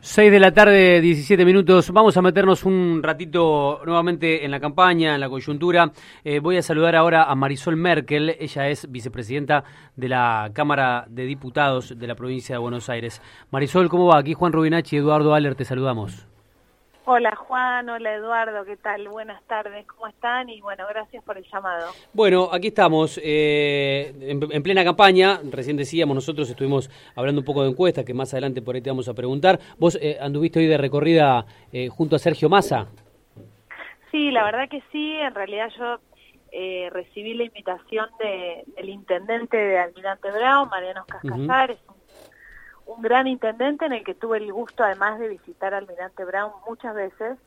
6 de la tarde, 17 minutos. Vamos a meternos un ratito nuevamente en la campaña, en la coyuntura. Voy a saludar ahora a Marisol Merkel. Ella es vicepresidenta de la Cámara de Diputados de la provincia de Buenos Aires. Marisol, ¿cómo va? Aquí Juan Rubinacci y Eduardo Aller, te saludamos. Hola Juan, hola Eduardo, ¿qué tal? Buenas tardes, ¿cómo están? Y bueno, gracias por el llamado. Bueno, aquí estamos en plena campaña. Recién decíamos, nosotros estuvimos hablando un poco de encuestas, que más adelante por ahí te vamos a preguntar. ¿Vos anduviste hoy de recorrida junto a Sergio Massa? Sí, la verdad que sí. En realidad yo recibí la invitación del intendente de Almirante Brown, Mariano Cascallar. Es un gran intendente en el que tuve el gusto además de visitar Almirante Brown muchas veces.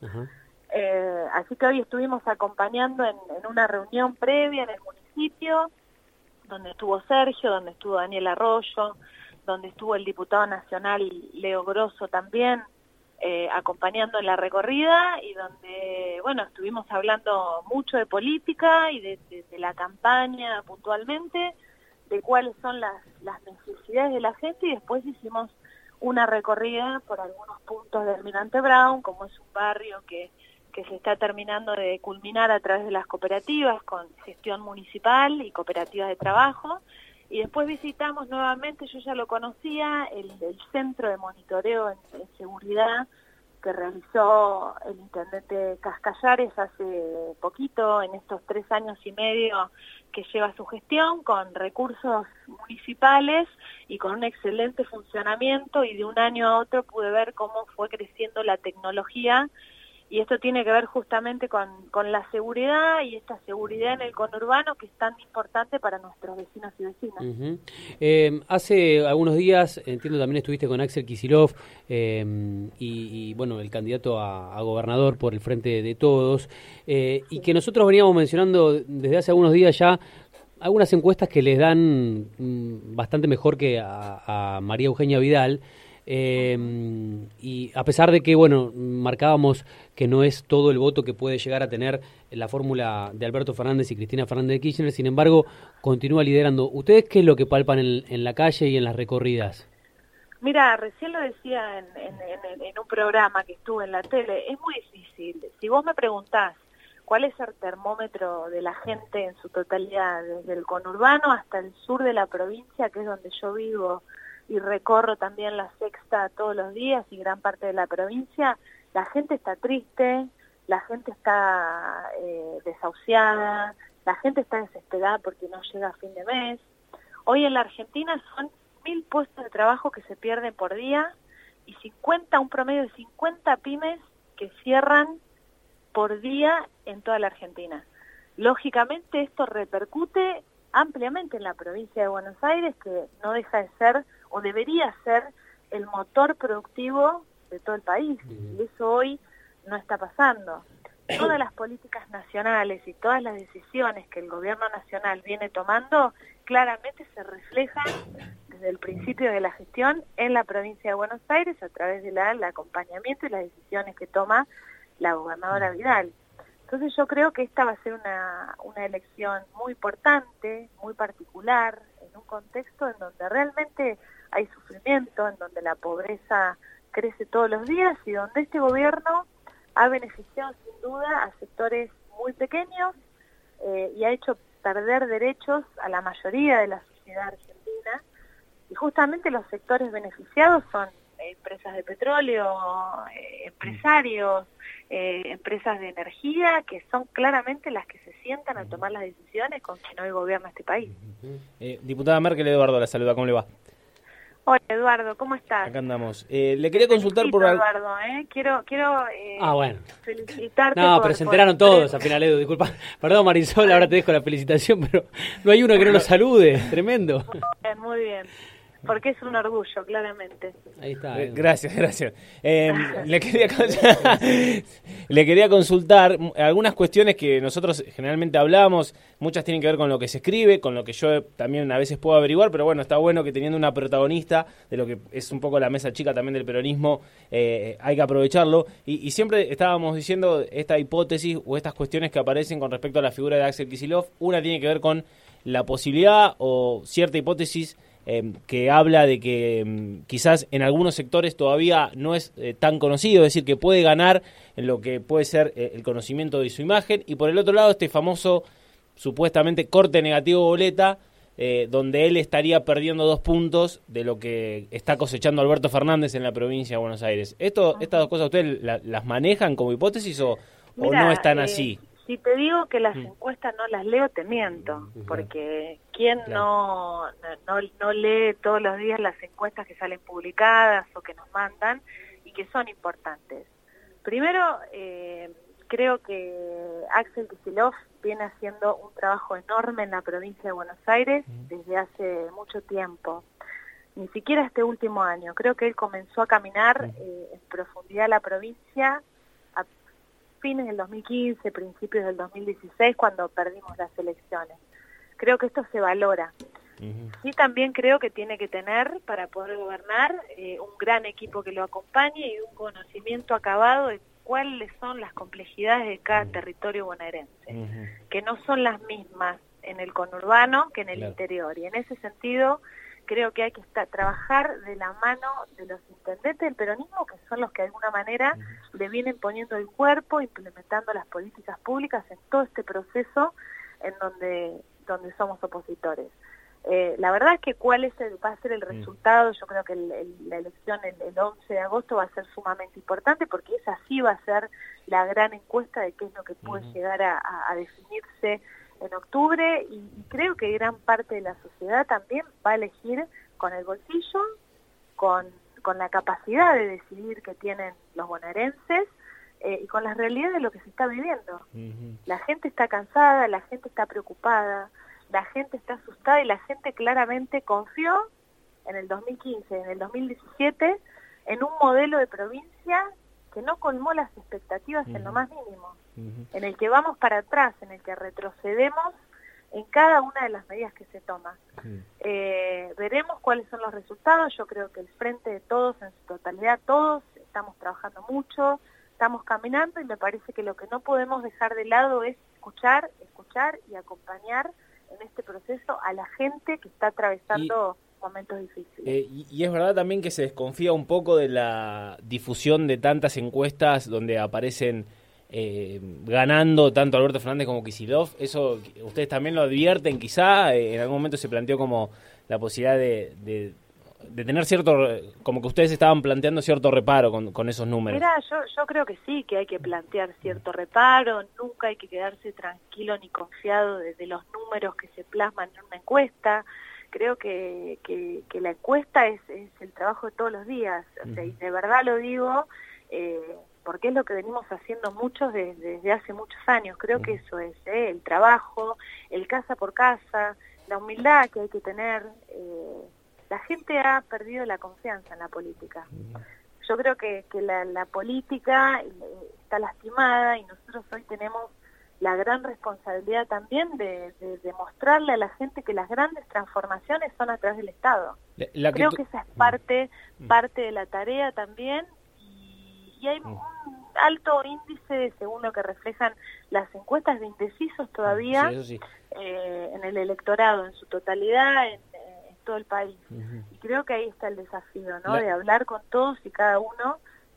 Así que hoy estuvimos acompañando en una reunión previa en el municipio, donde estuvo Sergio, donde estuvo Daniel Arroyo, donde estuvo el diputado nacional Leo Grosso también, acompañando en la recorrida, y donde, bueno, estuvimos hablando mucho de política y de la campaña puntualmente, de cuáles son las necesidades de la gente, y después hicimos una recorrida por algunos puntos de Almirante Brown, como es un barrio que se está terminando de culminar a través de las cooperativas, con gestión municipal y cooperativas de trabajo, y después visitamos nuevamente, yo ya lo conocía, el centro de monitoreo en seguridad que realizó el intendente Cascallares hace poquito, en estos 3 años y medio que lleva su gestión, con recursos municipales y con un excelente funcionamiento, y de un año a otro pude ver cómo fue creciendo la tecnología, y esto tiene que ver justamente con la seguridad, y esta seguridad en el conurbano que es tan importante para nuestros vecinos y vecinas. Hace algunos días, entiendo, también estuviste con Axel Kicillof y bueno, el candidato a gobernador por el Frente de Todos, y que nosotros veníamos mencionando desde hace algunos días ya algunas encuestas que les dan bastante mejor que a María Eugenia Vidal. Y a pesar de que, bueno, marcábamos que no es todo el voto que puede llegar a tener la fórmula de Alberto Fernández y Cristina Fernández de Kirchner, sin embargo, continúa liderando. ¿Ustedes qué es lo que palpan en la calle y en las recorridas? Mira, recién lo decía en un programa que estuve en la tele, es muy difícil. Si vos me preguntás cuál es el termómetro de la gente en su totalidad, desde el conurbano hasta el sur de la provincia, que es donde yo vivo, y recorro también la Sexta todos los días y gran parte de la provincia, la gente está triste, la gente está desahuciada, la gente está desesperada porque no llega a fin de mes. Hoy en la Argentina son 1.000 puestos de trabajo que se pierden por día, y un promedio de 50 pymes que cierran por día en toda la Argentina. Lógicamente esto repercute ampliamente en la provincia de Buenos Aires, que no deja de ser, o debería ser, el motor productivo de todo el país, y eso hoy no está pasando. Todas las políticas nacionales y todas las decisiones que el gobierno nacional viene tomando claramente se reflejan desde el principio de la gestión en la provincia de Buenos Aires a través del acompañamiento y las decisiones que toma la gobernadora Vidal. Entonces yo creo que esta va a ser una elección muy importante, muy particular, en un contexto en donde realmente hay sufrimiento, en donde la pobreza crece todos los días, y donde este gobierno ha beneficiado sin duda a sectores muy pequeños y ha hecho perder derechos a la mayoría de la sociedad argentina, y justamente los sectores beneficiados son empresas de petróleo, empresarios, empresas de energía, que son claramente las que se sientan a tomar las decisiones con quien hoy gobierna este país. Diputada Merkel, Eduardo la saluda, ¿cómo le va? Hola Eduardo, ¿cómo estás? Acá andamos. Le quería consultar por... Eduardo, quiero bueno. felicitarte. No, pero se enteraron todos al final, Edu, disculpa. Perdón, Marisol, ahora te dejo la felicitación, pero no hay uno que no lo salude, tremendo. Muy bien. Porque es un orgullo, claramente. Ahí está. Gracias. Le quería consultar algunas cuestiones que nosotros generalmente hablamos. Muchas tienen que ver con lo que se escribe, con lo que yo también a veces puedo averiguar, pero bueno, está bueno que teniendo una protagonista de lo que es un poco la mesa chica también del peronismo, hay que aprovecharlo. Y siempre estábamos diciendo esta hipótesis o estas cuestiones que aparecen con respecto a la figura de Axel Kicillof. Una tiene que ver con la posibilidad o cierta hipótesis que habla de que quizás en algunos sectores todavía no es tan conocido, es decir, que puede ganar en lo que puede ser el conocimiento de su imagen, y por el otro lado este famoso supuestamente corte negativo boleta, donde él estaría perdiendo 2 puntos de lo que está cosechando Alberto Fernández en la provincia de Buenos Aires. ¿Estas dos cosas ustedes las manejan como hipótesis o no están así? Si te digo que las encuestas no las leo, te miento, porque ¿quién no lee todos los días las encuestas que salen publicadas o que nos mandan y que son importantes? Primero, creo que Axel Kicillof viene haciendo un trabajo enorme en la provincia de Buenos Aires desde hace mucho tiempo. Ni siquiera este último año. Creo que él comenzó a caminar en profundidad la provincia a fines del 2015, principios del 2016, cuando perdimos las elecciones. Creo que esto se valora. Sí, también creo que tiene que tener, para poder gobernar, un gran equipo que lo acompañe y un conocimiento acabado de cuáles son las complejidades de cada territorio bonaerense, que no son las mismas en el conurbano que en el interior. Y en ese sentido, creo que hay que trabajar de la mano de los intendentes del peronismo, que son los que de alguna manera le vienen poniendo el cuerpo, implementando las políticas públicas en todo este proceso en donde somos opositores. La verdad es que cuál va a ser el resultado, yo creo que la elección el 11 de agosto va a ser sumamente importante, porque esa sí va a ser la gran encuesta de qué es lo que puede llegar a definirse en octubre, y creo que gran parte de la sociedad también va a elegir con el bolsillo, con la capacidad de decidir que tienen los bonaerenses, y con la realidad de lo que se está viviendo. La gente está cansada, la gente está preocupada, la gente está asustada, y la gente claramente confió en el 2015, en el 2017, en un modelo de provincia que no colmó las expectativas en lo más mínimo, en el que vamos para atrás, en el que retrocedemos en cada una de las medidas que se toman. Veremos cuáles son los resultados. Yo creo que el Frente de Todos, en su totalidad, todos estamos trabajando mucho, estamos caminando, y me parece que lo que no podemos dejar de lado es escuchar y acompañar en este proceso a la gente que está atravesando momentos difíciles. Y es verdad también que se desconfía un poco de la difusión de tantas encuestas donde aparecen ganando tanto Alberto Fernández como Kicillof. Eso ustedes también lo advierten, quizá en algún momento se planteó como la posibilidad de tener cierto, como que ustedes estaban planteando cierto reparo con esos números. Mirá, yo creo que sí, que hay que plantear cierto reparo, nunca hay que quedarse tranquilo ni confiado de los números que se plasman en una encuesta. Creo que la encuesta es el trabajo de todos los días, o sea, y de verdad lo digo, porque es lo que venimos haciendo muchos desde hace muchos años. Creo que eso es el trabajo, el casa por casa, la humildad que hay que tener. La gente ha perdido la confianza en la política. Yo creo que la política está lastimada, y nosotros hoy tenemos la gran responsabilidad también de demostrarle a la gente que las grandes transformaciones son a través del Estado. Creo que esa es parte de la tarea también, y hay un alto índice, según lo que reflejan las encuestas, de indecisos todavía en el electorado, en su totalidad, en todo el país. Y creo que ahí está el desafío, ¿no? De hablar con todos y cada uno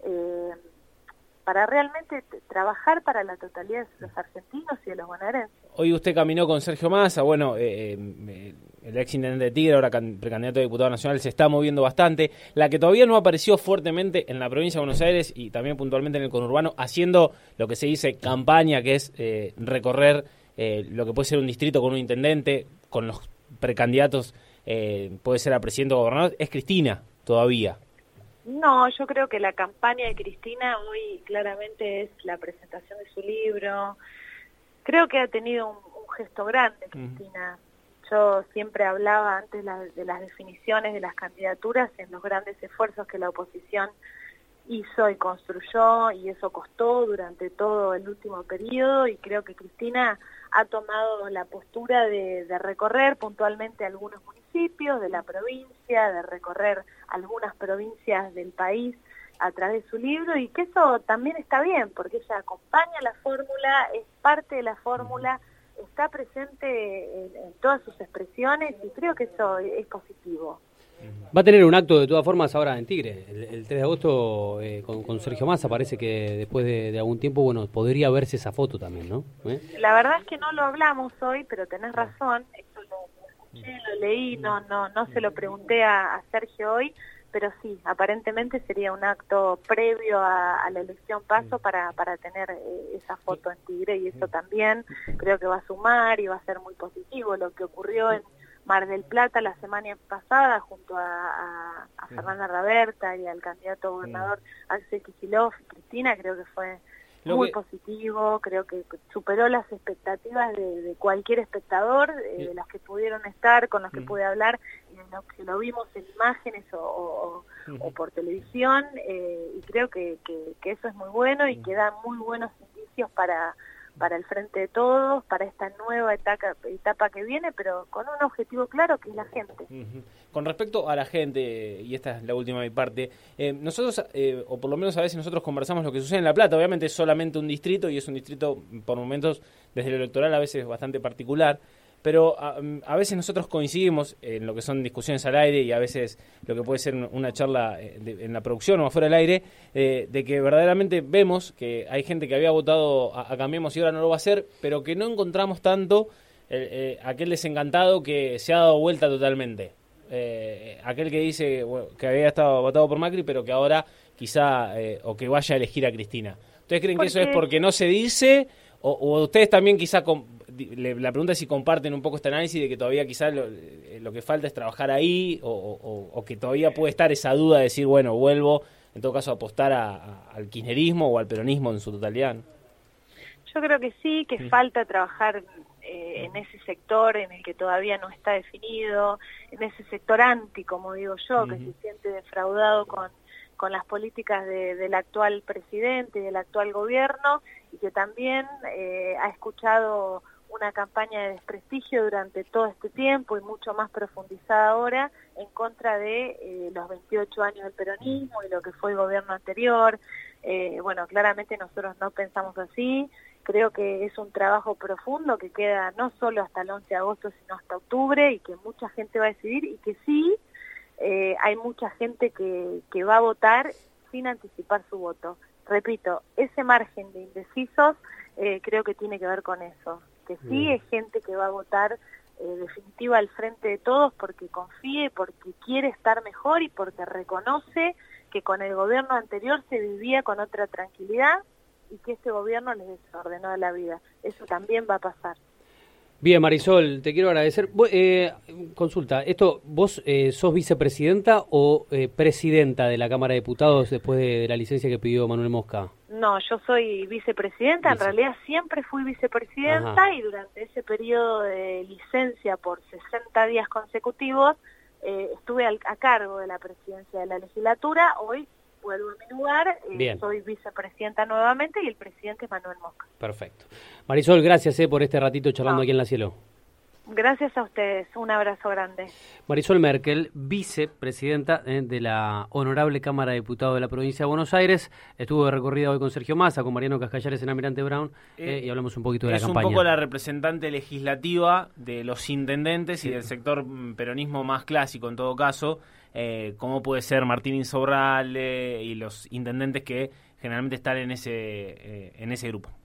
para realmente trabajar para la totalidad de los argentinos y de los bonaerenses. Hoy usted caminó con Sergio Massa, bueno, el ex intendente de Tigre, ahora precandidato a diputado nacional, se está moviendo bastante. La que todavía no apareció fuertemente en la provincia de Buenos Aires y también puntualmente en el conurbano, haciendo lo que se dice campaña, que es recorrer lo que puede ser un distrito con un intendente, con los precandidatos, puede ser a presidente o gobernador, es Cristina todavía. No, yo creo que la campaña de Cristina hoy claramente es la presentación de su libro. Creo que ha tenido un gesto grande, Cristina. Yo siempre hablaba antes de las definiciones de las candidaturas en los grandes esfuerzos que la oposición hizo y construyó, y eso costó durante todo el último periodo, y creo que Cristina ha tomado la postura de recorrer puntualmente algunos municipios de la provincia, de recorrer algunas provincias del país a través de su libro, y que eso también está bien, porque ella acompaña la fórmula, es parte de la fórmula, está presente en todas sus expresiones y creo que eso es positivo. Va a tener un acto de todas formas ahora en Tigre, el 3 de agosto con Sergio Massa. Parece que después de algún tiempo, bueno, podría verse esa foto también, ¿no? La verdad es que no lo hablamos hoy, pero tenés razón, esto lo escuché, lo leí, no se lo pregunté a Sergio hoy, pero sí, aparentemente sería un acto previo a la elección PASO para tener esa foto en Tigre, y eso también creo que va a sumar y va a ser muy positivo. Lo que ocurrió en Mar del Plata la semana pasada junto a Fernanda Raberta y al candidato a gobernador Axel Kicillof y Cristina, creo que fue muy positivo, creo que superó las expectativas de cualquier espectador, de los que pudieron estar, con los que pude hablar, y de los que lo vimos en imágenes o por televisión, y creo que eso es muy bueno y que da muy buenos indicios para el Frente de Todos, para esta nueva etapa que viene, pero con un objetivo claro, que es la gente. Con respecto a la gente, y esta es la última de mi parte, nosotros, o por lo menos a veces nosotros conversamos lo que sucede en La Plata. Obviamente es solamente un distrito, y es un distrito por momentos, desde lo electoral, a veces bastante particular, pero a veces nosotros coincidimos en lo que son discusiones al aire, y a veces lo que puede ser una charla en la producción o afuera del aire, de que verdaderamente vemos que hay gente que había votado a Cambiemos y ahora no lo va a hacer, pero que no encontramos tanto aquel desencantado que se ha dado vuelta totalmente. Aquel que dice que había estado votado por Macri, pero que ahora quizá, o que vaya a elegir a Cristina. ¿Ustedes creen que eso es porque no se dice, o ustedes también quizá... La pregunta es si comparten un poco este análisis de que todavía quizás lo que falta es trabajar ahí, o que todavía puede estar esa duda de decir, bueno, vuelvo, en todo caso, a apostar al kirchnerismo o al peronismo en su totalidad, ¿no? Yo creo que sí, que falta trabajar en ese sector en el que todavía no está definido, en ese sector anti, como digo yo, que se siente defraudado con las políticas del actual presidente y del actual gobierno, y que también ha escuchado una campaña de desprestigio durante todo este tiempo y mucho más profundizada ahora en contra de los 28 años del peronismo y lo que fue el gobierno anterior. Bueno, claramente nosotros no pensamos así. Creo que es un trabajo profundo que queda no solo hasta el 11 de agosto, sino hasta octubre, y que mucha gente va a decidir, y que sí, hay mucha gente que va a votar sin anticipar su voto. Repito, ese margen de indecisos creo que tiene que ver con eso, que sí es gente que va a votar definitiva al Frente de Todos porque confíe, porque quiere estar mejor y porque reconoce que con el gobierno anterior se vivía con otra tranquilidad y que este gobierno les desordenó la vida. Eso también va a pasar. Bien, Marisol, te quiero agradecer. Consulta, ¿vos sos vicepresidenta o presidenta de la Cámara de Diputados después de la licencia que pidió Manuel Mosca? No, yo soy vicepresidenta, en realidad siempre fui vicepresidenta. Ajá. Y durante ese periodo de licencia por 60 días consecutivos estuve a cargo de la presidencia de la legislatura. Hoy vuelvo a mi lugar, soy vicepresidenta nuevamente y el presidente es Manuel Mosca. Perfecto. Marisol, gracias por este ratito charlando aquí en La Cielo. Gracias a ustedes, un abrazo grande. Marisol Merkel, vicepresidenta de la Honorable Cámara de Diputados de la Provincia de Buenos Aires, estuvo de recorrida hoy con Sergio Massa, con Mariano Cascallares en Almirante Brown, y hablamos un poquito de la campaña. Es un poco la representante legislativa de los intendentes y del sector peronismo más clásico en todo caso, como puede ser Martín Insaurralde y los intendentes que generalmente están en ese grupo.